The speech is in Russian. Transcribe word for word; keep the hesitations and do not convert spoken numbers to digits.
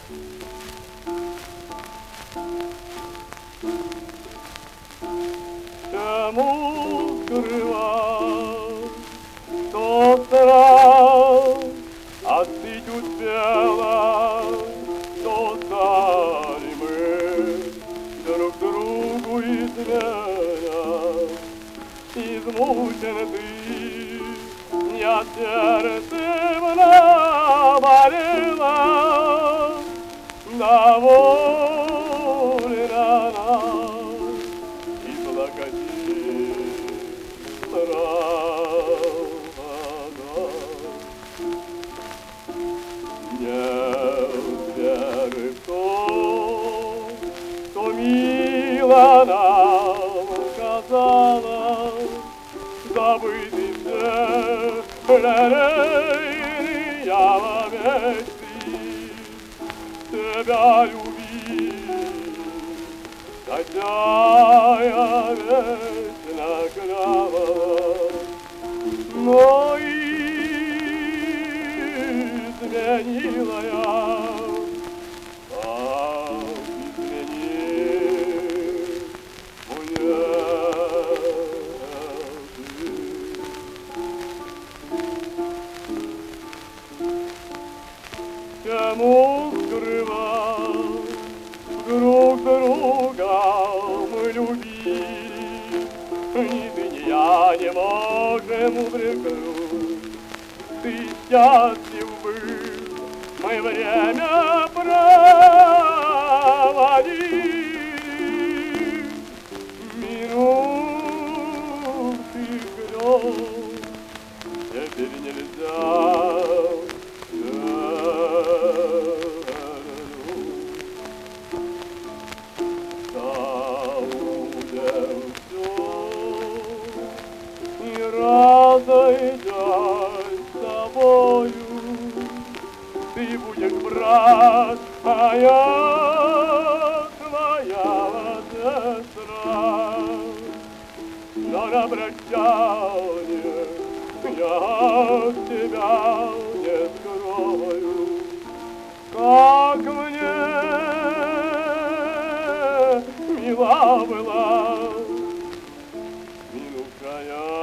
Чему скрывать тот страх, остыть успела, что стали мы друг другу изменять. Измучен ты, я сердцем наболела, довольна нам и плакати сразу. Нет веры в то, что мило нам казалось, забытый все жалея во мечты тебя любить, хотя я вечно клялась, но изменила я, как изменил мне. Чему скрывать друг друга мы любили, ни ты, ни я не можем упрекнуть. Ты счастлив был, мы время проводили, минувших грез теперь нельзя. Разойдясь с тобою, ты будешь брат, а я твоя сестра. Но на прощание я тебя не скрою, как мне мила была минувшая.